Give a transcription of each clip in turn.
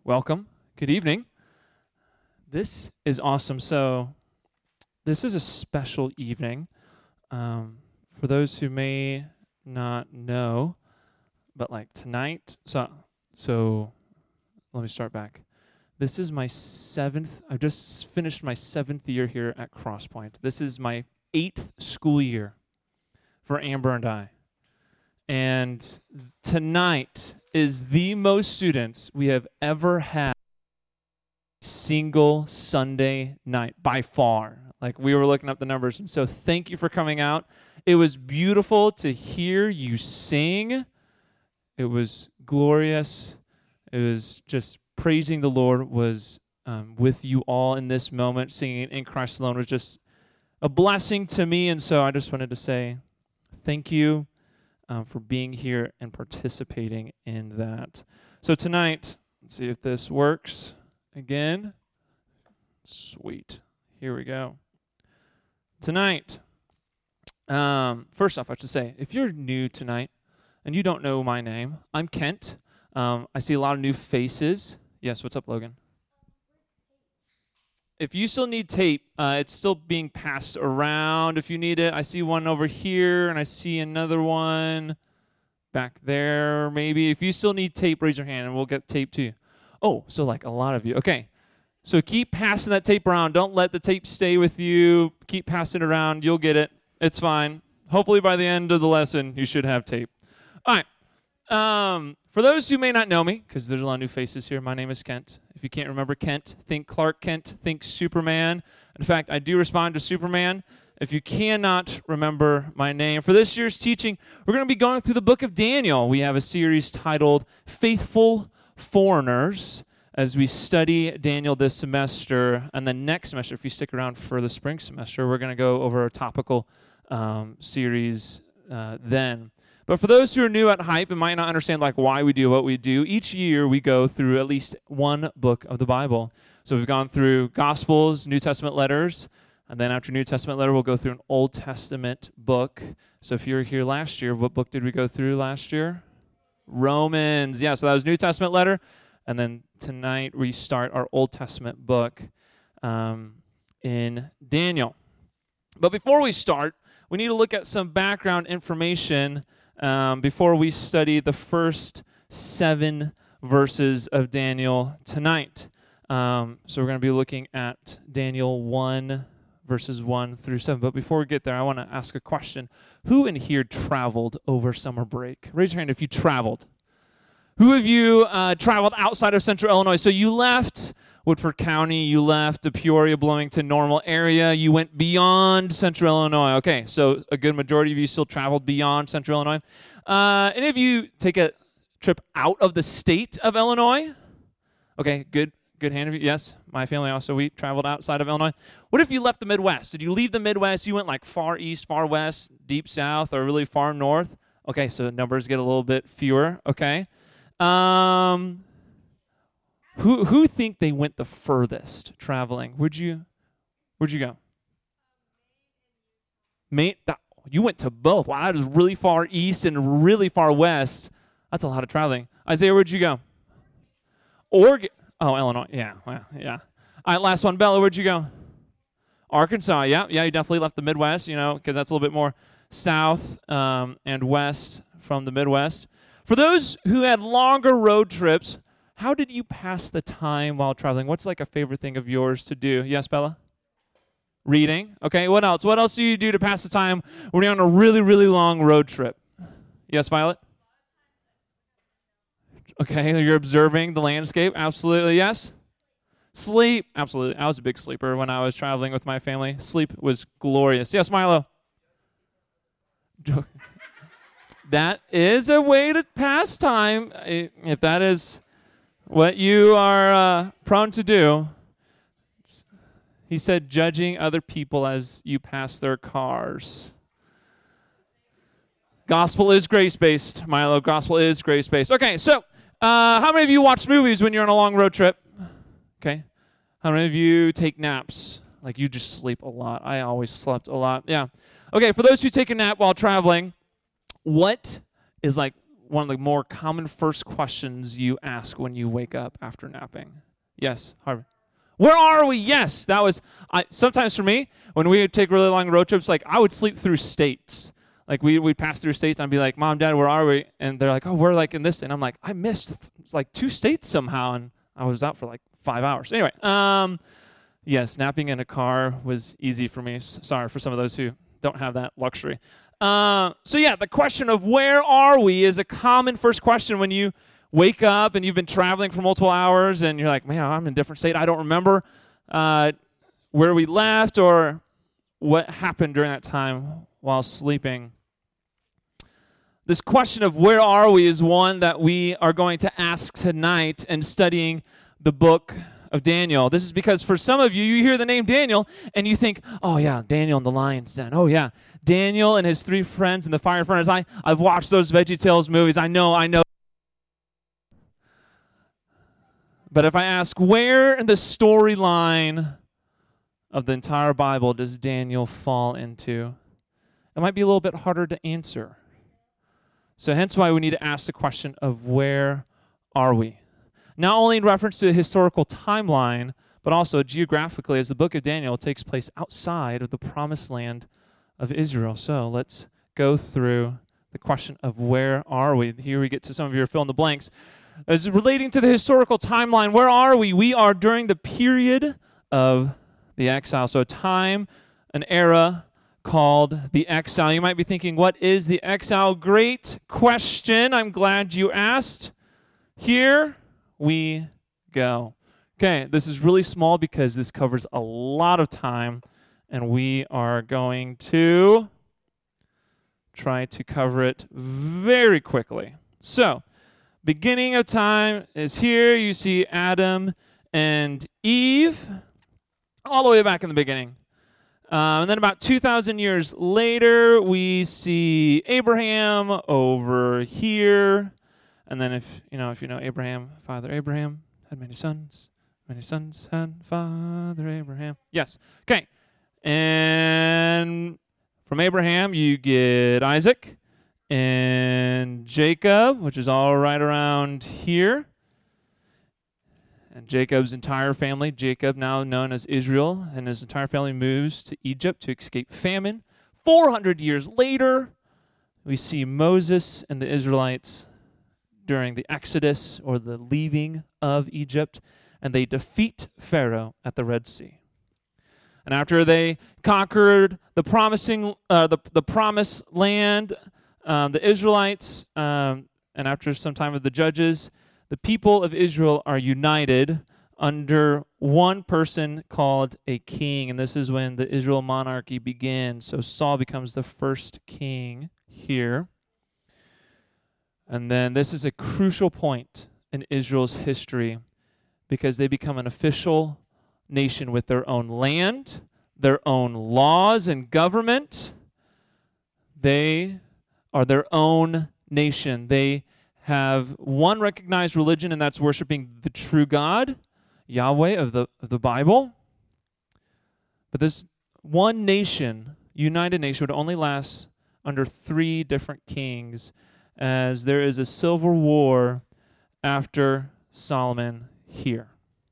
Welcome. Good evening. This is awesome. So, this is a special evening. For those who may not know, but like tonight, so let me start back. This is my I've just finished my 7th year here at Crosspoint. This is my 8th school year for Amber and I. And tonight is the most students we have ever had single Sunday night, by far. Like, we were looking up the numbers. And so thank you for coming out. It was beautiful to hear you sing. It was glorious. It was just praising the Lord was with you all in this moment. Singing In Christ Alone was just a blessing to me. And so I just wanted to say thank you for being here and participating in that. So tonight, let's see if this works again. Sweet. Here we go. Tonight, first off, I should say, if you're new tonight and you don't know my name, I'm Kent. I see a lot of new faces. Yes, what's up, Logan? If you still need tape, it's still being passed around if you need it. I see one over here, and I see another one back there, maybe. If you still need tape, raise your hand, and we'll get tape to you. Oh, so like a lot of you. Okay, so keep passing that tape around. Don't let the tape stay with you. Keep passing it around. You'll get it. It's fine. Hopefully by the end of the lesson, you should have tape. All right. For those who may not know me, because there's a lot of new faces here, my name is Kent. If you can't remember Kent, think Clark Kent, think Superman. In fact, I do respond to Superman. If you cannot remember my name, for this year's teaching, we're going to be going through the book of Daniel. We have a series titled Faithful Foreigners as we study Daniel this semester. And then next semester, if you stick around for the spring semester, we're going to go over a topical series then. But for those who are new at Hype and might not understand like why we do what we do, each year we go through at least one book of the Bible. So we've gone through Gospels, New Testament letters, and then after New Testament letter, we'll go through an Old Testament book. So if you were here last year, what book did we go through last year? Romans. Yeah, so that was New Testament letter. And then tonight we start our Old Testament book in Daniel. But before we start, we need to look at some background information before we study the first 7 verses of Daniel tonight. So we're going to be looking at Daniel 1, verses 1 through 7. But before we get there, I want to ask a question. Who in here traveled over summer break? Raise your hand if you traveled. Who of you traveled outside of Central Illinois? So you left Woodford County, you left the Peoria, Bloomington, Normal area, you went beyond Central Illinois. Okay, so a good majority of you still traveled beyond Central Illinois. Any of you take a trip out of the state of Illinois? Okay, good hand of you. Yes, my family also, we traveled outside of Illinois. What if you left the Midwest? Did you leave the Midwest? You went like far east, far west, deep south, or really far north? Okay, so numbers get a little bit fewer. Okay. Who think they went the furthest traveling? Where'd you go? Maine. You went to both. Wow, that is really far east and really far west. That's a lot of traveling. Isaiah, where'd you go? Oregon. Oh, Illinois. Yeah, well, yeah. All right, last one. Bella, where'd you go? Arkansas. Yeah, you definitely left the Midwest, because that's a little bit more south and west from the Midwest. For those who had longer road trips, how did you pass the time while traveling? What's like a favorite thing of yours to do? Yes, Bella? Reading. Okay, what else? What else do you do to pass the time when you're on a really, really long road trip? Yes, Violet? Okay, you're observing the landscape. Absolutely, yes? Sleep. Absolutely. I was a big sleeper when I was traveling with my family. Sleep was glorious. Yes, Milo? That is a way to pass time, if that is what you are prone to do. He said, judging other people as you pass their cars. Gospel is grace-based, Milo. Gospel is grace-based. Okay, so how many of you watch movies when you're on a long road trip? Okay. How many of you take naps? Like you just sleep a lot. I always slept a lot. Yeah. Okay, for those who take a nap while traveling, what is like one of the more common first questions you ask when you wake up after napping? Yes, Harvey. Where are we? Yes, that was, sometimes for me, when we would take really long road trips, like I would sleep through states. Like we'd pass through states, and I'd be like, Mom, Dad, where are we? And they're like, oh, we're like in this. And I'm like, I missed like 2 states somehow, and I was out for like 5 hours. Anyway, yes, napping in a car was easy for me. Sorry for some of those who don't have that luxury. So yeah, the question of where are we is a common first question when you wake up and you've been traveling for multiple hours and you're like, man, I'm in a different state. I don't remember where we left or what happened during that time while sleeping. This question of where are we is one that we are going to ask tonight in studying the book of Daniel. This is because for some of you, you hear the name Daniel and you think, oh yeah, Daniel in the lion's den. Oh yeah, Daniel and his 3 friends in the fire furnace. I've watched those VeggieTales movies. I know. But if I ask, where in the storyline of the entire Bible does Daniel fall into? It might be a little bit harder to answer. So hence why we need to ask the question of where are we? Not only in reference to the historical timeline, but also geographically, as the book of Daniel takes place outside of the promised land of Israel. So let's go through the question of where are we? Here we get to some of your fill in the blanks. As relating to the historical timeline, where are we? We are during the period of the exile. So a time, an era called the exile. You might be thinking, what is the exile? Great question. I'm glad you asked. Here we go. Okay, this is really small because this covers a lot of time, and we are going to try to cover it very quickly. So, beginning of time is here. You see Adam and Eve all the way back in the beginning. And then about 2,000 years later, we see Abraham over here. And then if you know Abraham, Father Abraham had many sons had Father Abraham. Yes. Okay. And from Abraham, you get Isaac and Jacob, which is all right around here. And Jacob's entire family, Jacob now known as Israel, and his entire family moves to Egypt to escape famine. 400 years later, we see Moses and the Israelites during the Exodus, or the leaving of Egypt, and they defeat Pharaoh at the Red Sea. And after they conquered the promised land, the Israelites, and after some time of the judges, the people of Israel are united under one person called a king. And this is when the Israel monarchy begins. So Saul becomes the first king here. And then this is a crucial point in Israel's history because they become an official nation with their own land, their own laws and government. They are their own nation. They have one recognized religion, and that's worshiping the true God, Yahweh of the Bible. But this one nation, united nation, would only last under 3 different kings, as there is a civil war after Solomon here.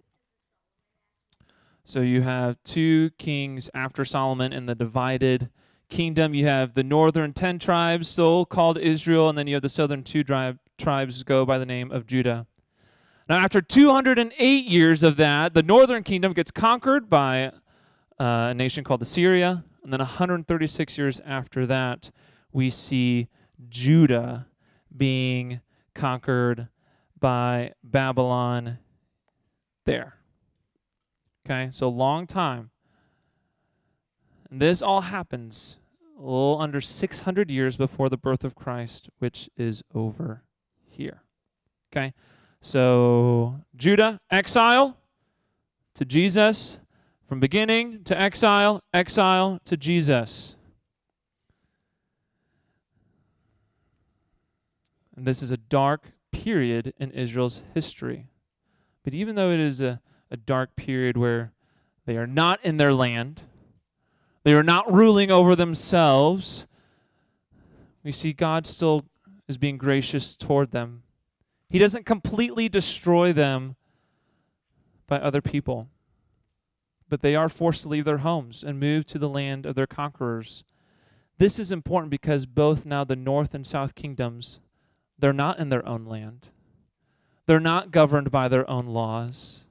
So you have 2 kings after Solomon in the divided kingdom. You have the northern 10 tribes, still called Israel, and then you have the southern 2 tribes go by the name of Judah. Now, after 208 years of that, the northern kingdom gets conquered by a nation called Assyria, and then 136 years after that, we see Judah being conquered by Babylon there. Okay, so long time. And this all happens a little under 600 years before the birth of Christ, which is over here. Okay, so Judah, exile to Jesus, from beginning to exile, exile to Jesus. And this is a dark period in Israel's history. But even though it is a dark period where they are not in their land, they are not ruling over themselves, we see God still is being gracious toward them. He doesn't completely destroy them by other people, but they are forced to leave their homes and move to the land of their conquerors. This is important because both now the north and south kingdoms, they're not in their own land. They're not governed by their own laws.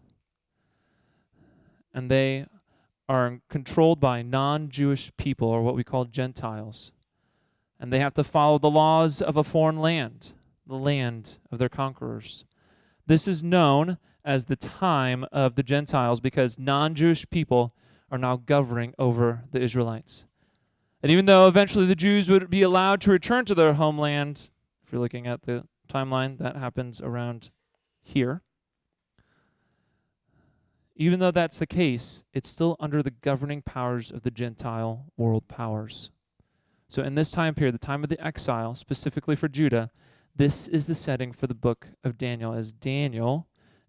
And they are controlled by non-Jewish people, or what we call Gentiles. And they have to follow the laws of a foreign land, the land of their conquerors. This is known as the time of the Gentiles because non-Jewish people are now governing over the Israelites. And even though eventually the Jews would be allowed to return to their homeland, if you're looking at the timeline, that happens around here. Even though that's the case, it's still under the governing powers of the Gentile world powers. So in this time period, the time of the exile, specifically for Judah, this is the setting for the book of Daniel, as Daniel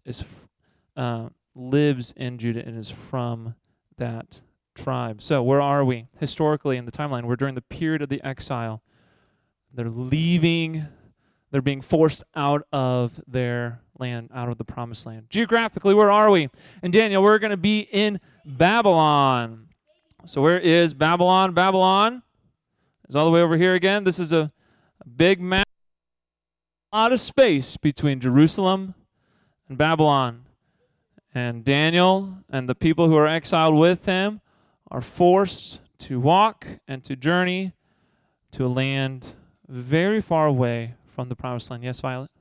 lives in Judah and is from that tribe. So where are we? Historically in the timeline, we're during the period of the exile. They're leaving, they're being forced out of their land, out of the promised land. Geographically, where are we? In Daniel, we're going to be in Babylon. So where is Babylon? Babylon is all the way over here again. This is a big map. A lot of space between Jerusalem and Babylon. And Daniel and the people who are exiled with him are forced to walk and to journey to a land very far away from the promised land. Yes, Violet?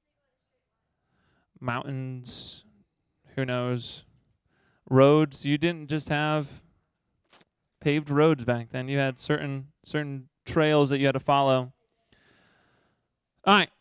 Mountains, who knows? Roads. You didn't just have paved roads back then. You had certain trails that you had to follow. All right.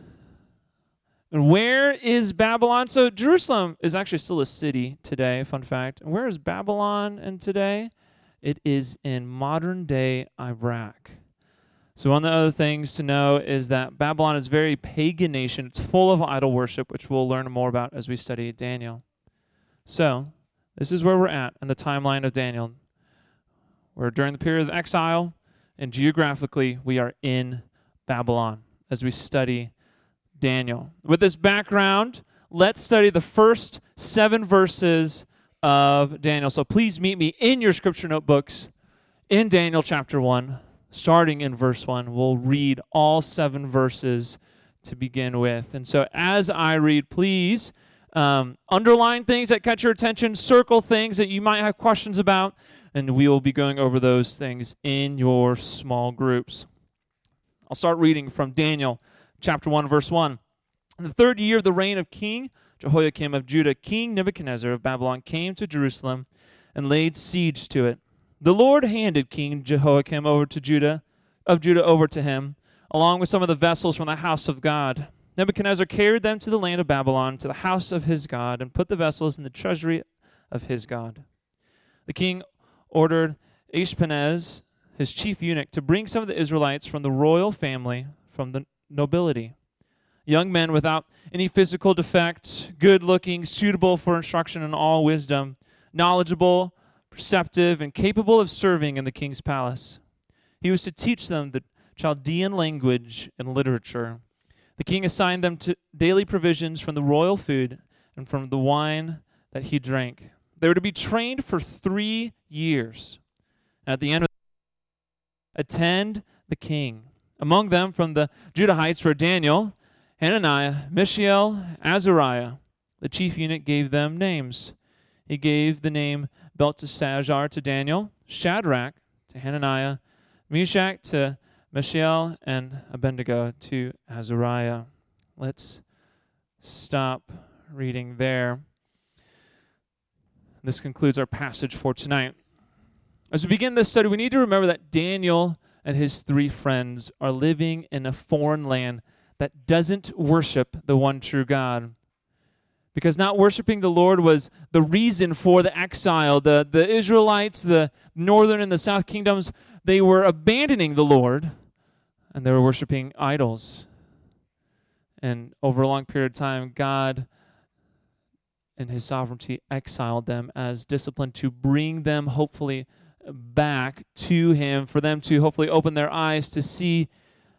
And where is Babylon? So Jerusalem is actually still a city today, fun fact. And where is Babylon in today? It is in modern-day Iraq. So one of the other things to know is that Babylon is a very pagan nation. It's full of idol worship, which we'll learn more about as we study Daniel. So this is where we're at in the timeline of Daniel. We're during the period of exile, and geographically, we are in Babylon as we study Daniel. With this background, let's study the first 7 verses of Daniel. So please meet me in your scripture notebooks in Daniel chapter 1, starting in verse 1. We'll read all 7 verses to begin with. And so as I read, please underline things that catch your attention, circle things that you might have questions about, and we will be going over those things in your small groups. I'll start reading from Daniel chapter 1, verse 1. In the 3rd year of the reign of King Jehoiakim of Judah, King Nebuchadnezzar of Babylon came to Jerusalem and laid siege to it. The Lord handed King Jehoiakim over to him, along with some of the vessels from the house of God. Nebuchadnezzar carried them to the land of Babylon, to the house of his God, and put the vessels in the treasury of his God. The king ordered Ashpenaz, his chief eunuch, to bring some of the Israelites from the royal family, from the nobility. Young men without any physical defect, good-looking, suitable for instruction in all wisdom, knowledgeable, perceptive, and capable of serving in the king's palace. He was to teach them the Chaldean language and literature. The king assigned them to daily provisions from the royal food and from the wine that he drank. They were to be trained for 3 years. At the end of attend the king. Among them from the Judahites were Daniel, Hananiah, Mishael, Azariah. The chief eunuch gave them names. He gave the name Belteshazzar to Daniel, Shadrach to Hananiah, Meshach to Mishael, and Abednego to Azariah. Let's stop reading there. This concludes our passage for tonight. As we begin this study, we need to remember that Daniel and his 3 friends are living in a foreign land that doesn't worship the one true God. Because not worshiping the Lord was the reason for the exile. The Israelites, the northern and the south kingdoms, they were abandoning the Lord, and they were worshiping idols. And over a long period of time, God, in his sovereignty, exiled them as discipline to bring them, hopefully, back to him, for them to hopefully open their eyes to see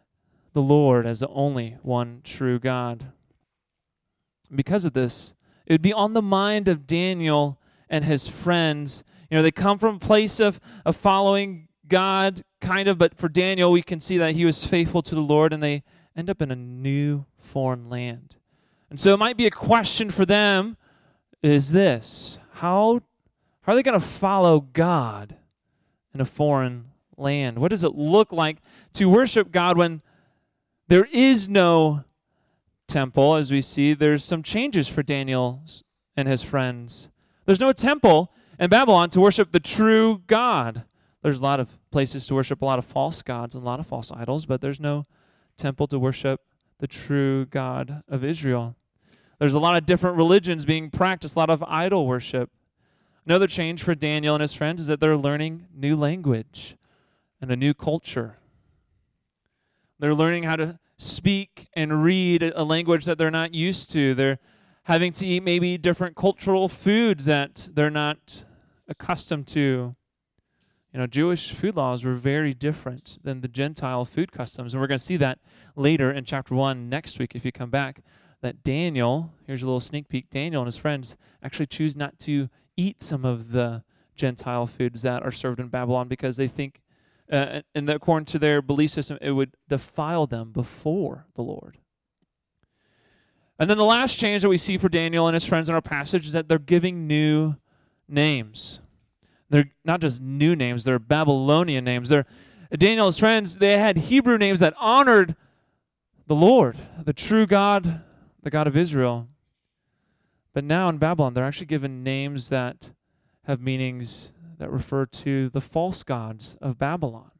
the Lord as the only one true God. Because of this, it would be on the mind of Daniel and his friends. They come from a place of following God, kind of, but for Daniel, we can see that he was faithful to the Lord, and they end up in a new foreign land. And so it might be a question for them is this: how are they going to follow God in a foreign land? What does it look like to worship God when there is no temple? As we see, there's some changes for Daniel and his friends. There's no temple in Babylon to worship the true God. There's a lot of places to worship a lot of false gods and a lot of false idols, but there's no temple to worship the true God of Israel. There's a lot of different religions being practiced, a lot of idol worship. Another change for Daniel and his friends is that they're learning new language and a new culture. They're learning how to speak and read a language that they're not used to. They're having to eat maybe different cultural foods that they're not accustomed to. Jewish food laws were very different than the Gentile food customs. And we're going to see that later in chapter 1 next week if you come back, that Daniel, here's a little sneak peek, Daniel and his friends actually choose not to eat some of the Gentile foods that are served in Babylon because they think, according to their belief system, it would defile them before the Lord. And then the last change that we see for Daniel and his friends in our passage is that they're giving new names. They're not just new names, they're Babylonian names. Daniel and his friends, they had Hebrew names that honored the Lord, the true God, the God of Israel. But now in Babylon, they're actually given names that have meanings that refer to the false gods of Babylon.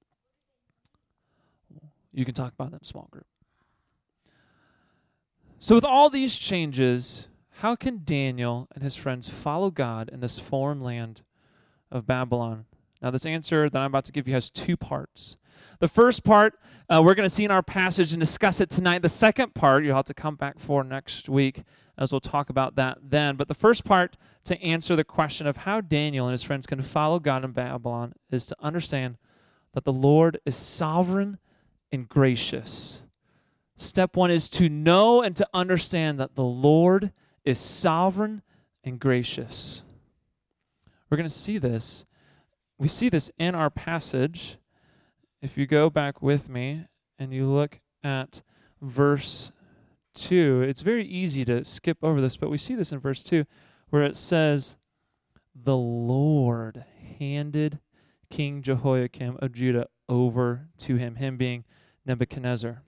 You can talk about that in a small group. So with all these changes, how can Daniel and his friends follow God in this foreign land of Babylon? Now, this answer that I'm about to give you has two parts. The first part, we're going to see in our passage and discuss it tonight. The second part, you'll have to come back for next week, as we'll talk about that then. But the first part, to answer the question of how Daniel and his friends can follow God in Babylon, is to understand that the Lord is sovereign and gracious. Step one is to know and to understand that the Lord is sovereign and gracious. We're going to see this. We see this in our passage. If you go back with me and you look at verse 2, it's very easy to skip over this, but we see this in verse 2 where it says, the Lord handed King Jehoiakim of Judah over to him being Nebuchadnezzar.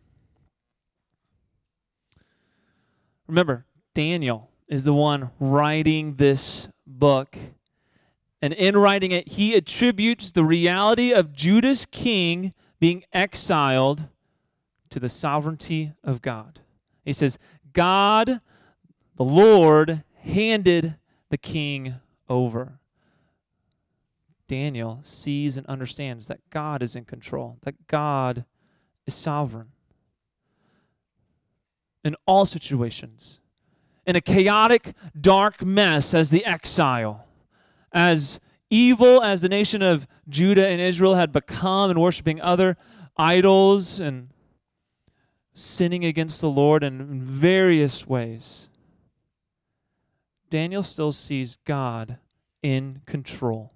Remember, Daniel is the one writing this book. And in writing it, he attributes the reality of Judah's king being exiled to the sovereignty of God. He says, God, the Lord, handed the king over. Daniel sees and understands that God is in control, that God is sovereign. In all situations, in a chaotic, dark mess as the exile, as evil as the nation of Judah and Israel had become and worshiping other idols and sinning against the Lord in various ways, Daniel still sees God in control.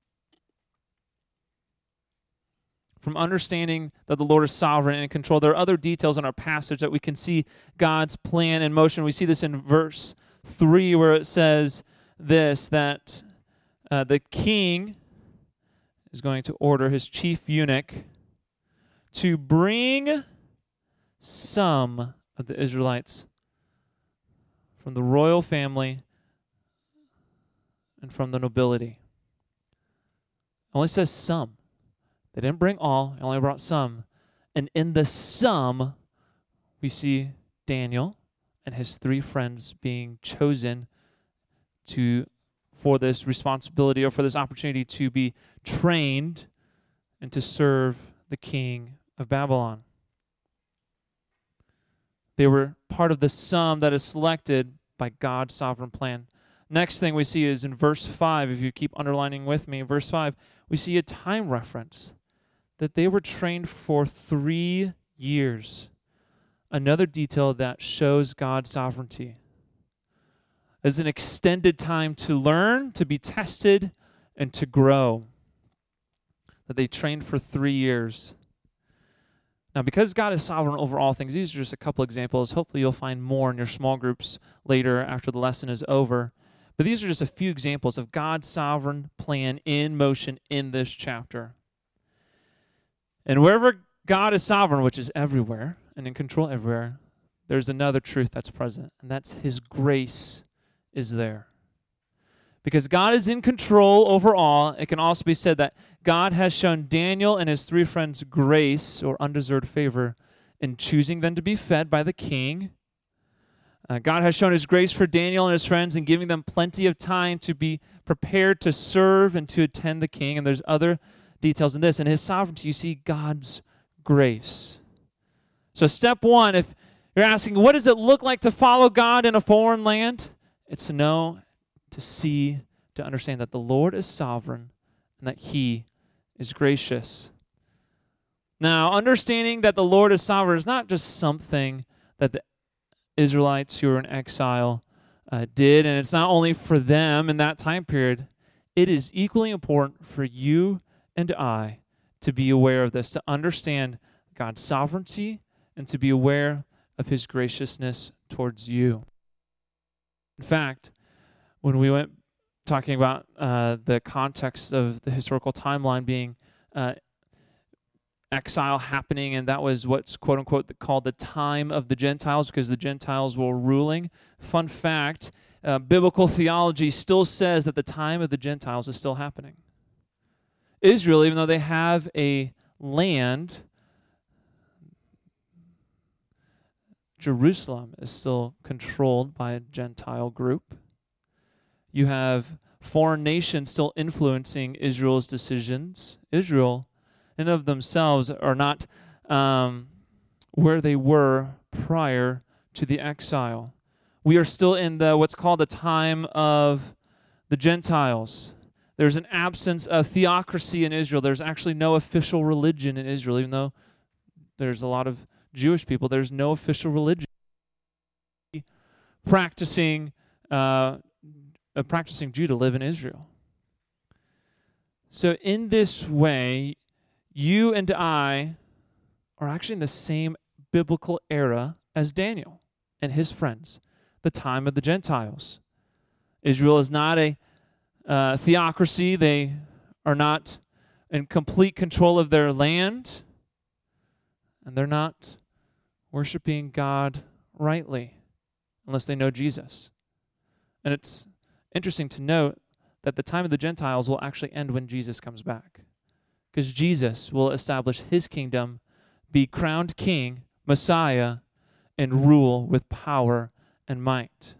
From understanding that the Lord is sovereign and in control, there are other details in our passage that we can see God's plan in motion. We see this in verse 3 where it says this, that the king is going to order his chief eunuch to bring some of the Israelites from the royal family and from the nobility. It only says some. They didn't bring all, they only brought some. And in the some, we see Daniel and his 3 friends being chosen for this responsibility or for this opportunity to be trained and to serve the king of Babylon. They were part of the sum that is selected by God's sovereign plan. Next thing we see is in verse 5, if you keep underlining with me, verse 5, we see a time reference that they were trained for 3 years. Another detail that shows God's sovereignty is an extended time to learn, to be tested, and to grow. That they trained for 3 years. Now, because God is sovereign over all things, these are just a couple examples. Hopefully you'll find more in your small groups later after the lesson is over. But these are just a few examples of God's sovereign plan in motion in this chapter. And wherever God is sovereign, which is everywhere and in control everywhere, there's another truth that's present, and that's His grace is there. Because God is in control over all, it can also be said that God has shown Daniel and his 3 friends grace or undeserved favor in choosing them to be fed by the king. God has shown His grace for Daniel and his friends in giving them plenty of time to be prepared to serve and to attend the king. And there's other details in this. In His sovereignty, you see God's grace. So step 1, if you're asking, what does it look like to follow God in a foreign land? It's to know, to see, to understand that the Lord is sovereign and that He is gracious. Now, understanding that the Lord is sovereign is not just something that the Israelites who were in exile did, and it's not only for them in that time period. It is equally important for you and I to be aware of this, to understand God's sovereignty and to be aware of His graciousness towards you. In fact, when we went talking about the context of the historical timeline being exile happening, and that was what's quote-unquote called the time of the Gentiles because the Gentiles were ruling. Fun fact, biblical theology still says that the time of the Gentiles is still happening. Israel, even though they have a land, Jerusalem is still controlled by a Gentile group. You have foreign nations still influencing Israel's decisions. Israel, in of themselves, are not where they were prior to the exile. We are still in what's called the time of the Gentiles. There's an absence of theocracy in Israel. There's actually no official religion in Israel, even though there's a lot of Jewish people. There's no official religion. Practicing Jew to live in Israel. So in this way, you and I are actually in the same biblical era as Daniel and his friends, the time of the Gentiles. Israel is not a theocracy. They are not in complete control of their land, and they're not worshiping God rightly unless they know Jesus. And it's interesting to note that the time of the Gentiles will actually end when Jesus comes back, because Jesus will establish His kingdom, be crowned king, Messiah, and rule with power and might.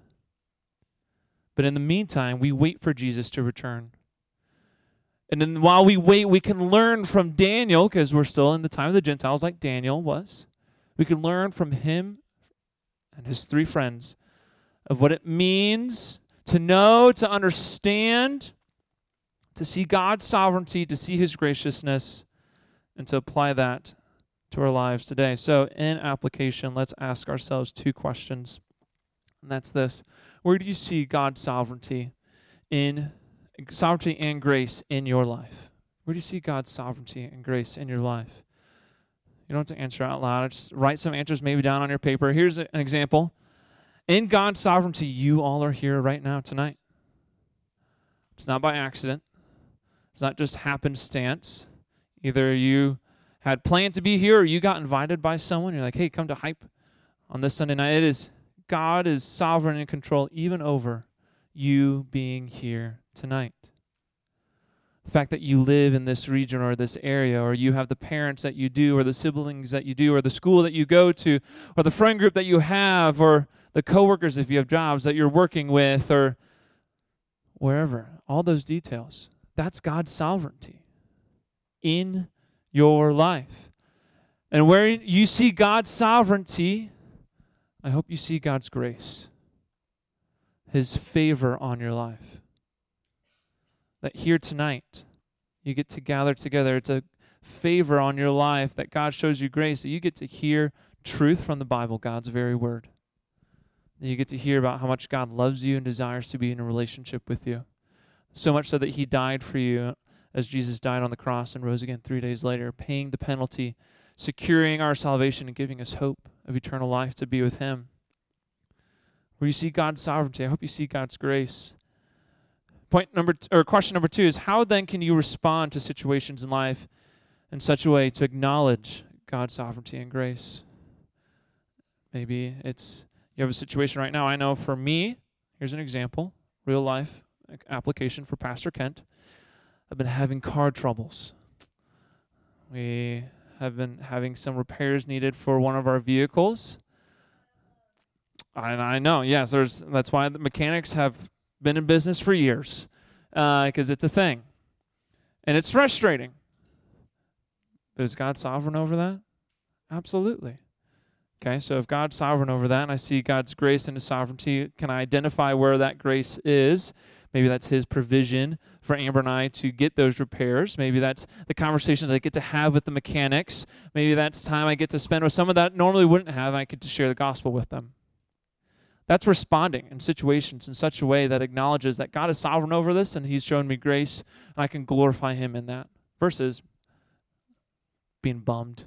But in the meantime, we wait for Jesus to return. And then while we wait, we can learn from Daniel, because we're still in the time of the Gentiles like Daniel was. We can learn from him and his 3 friends of what it means to know, to understand, to see God's sovereignty, to see His graciousness, and to apply that to our lives today. So in application, let's ask ourselves 2 questions. And that's this: where do you see God's sovereignty and grace in your life? Where do you see God's sovereignty and grace in your life? You don't have to answer out loud. Just write some answers maybe down on your paper. Here's an example. In God's sovereignty, you all are here right now tonight. It's not by accident. It's not just happenstance. Either you had planned to be here or you got invited by someone. You're like, hey, come to Hype on this Sunday night. God is sovereign and in control even over you being here tonight. The fact that you live in this region or this area, or you have the parents that you do, or the siblings that you do, or the school that you go to, or the friend group that you have, or the coworkers if you have jobs that you're working with, or wherever. All those details. That's God's sovereignty in your life. And where you see God's sovereignty, I hope you see God's grace, His favor on your life. That here tonight, you get to gather together. It's a favor on your life, that God shows you grace, that you get to hear truth from the Bible, God's very word. That you get to hear about how much God loves you and desires to be in a relationship with you. So much so that he died for you as Jesus died on the cross and rose again 3 days later, paying the penalty, securing our salvation and giving us hope of eternal life to be with him. Where you see God's sovereignty, I hope you see God's grace. Question number 2 is, how then can you respond to situations in life in such a way to acknowledge God's sovereignty and grace? Maybe it's, you have a situation right now. I know for me, here's an example, real life application for Pastor Kent. I've been having car troubles. We have been having some repairs needed for one of our vehicles. And I know, yes, that's why the mechanics have been in business for years, because it's a thing. And it's frustrating. But is God sovereign over that? Absolutely. Okay, so if God's sovereign over that, and I see God's grace and his sovereignty, can I identify where that grace is? Maybe that's his provision for Amber and I to get those repairs. Maybe that's the conversations I get to have with the mechanics. Maybe that's time I get to spend with someone that normally wouldn't have, and I get to share the gospel with them. That's responding in situations in such a way that acknowledges that God is sovereign over this and he's shown me grace and I can glorify him in that. Versus being bummed,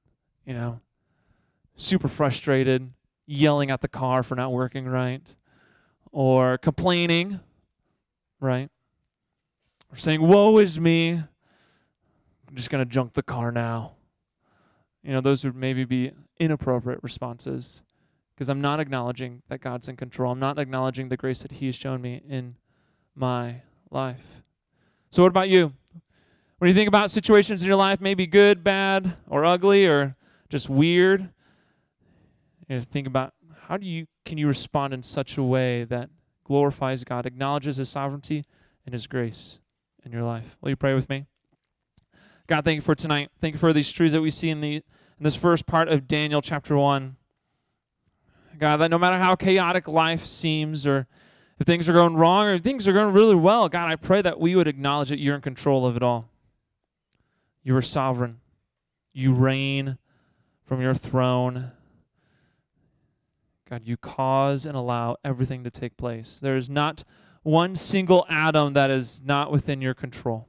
super frustrated, yelling at the car for not working right, or complaining, right? Or saying, woe is me, I'm just going to junk the car now. Those would maybe be inappropriate responses because I'm not acknowledging that God's in control. I'm not acknowledging the grace that he has shown me in my life. So what about you? When you think about situations in your life, maybe good, bad, or ugly, or just weird, think about can you respond in such a way that glorifies God, acknowledges his sovereignty and his grace in your life. Will you pray with me? God, thank you for tonight. Thank you for these truths that we see in this first part of Daniel chapter 1. God, that no matter how chaotic life seems, or if things are going wrong, or if things are going really well, God, I pray that we would acknowledge that you're in control of it all. You are sovereign. You reign from your throne. God, you cause and allow everything to take place. There is not one single atom that is not within your control.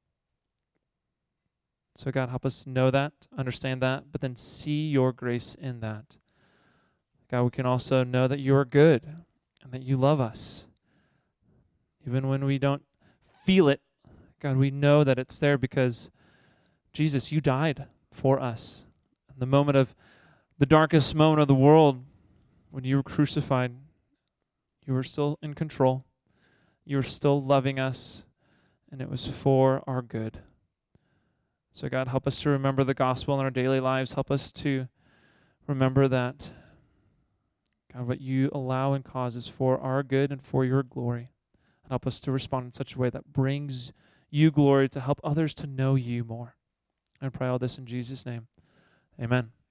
So God, help us know that, understand that, but then see your grace in that. God, we can also know that you are good and that you love us. Even when we don't feel it, God, we know that it's there because, Jesus, you died for us. In the darkest moment of the world, when you were crucified, you were still in control. You were still loving us, and it was for our good. So God, help us to remember the gospel in our daily lives. Help us to remember that, God, what you allow and cause is for our good and for your glory. And help us to respond in such a way that brings you glory to help others to know you more. I pray all this in Jesus' name. Amen.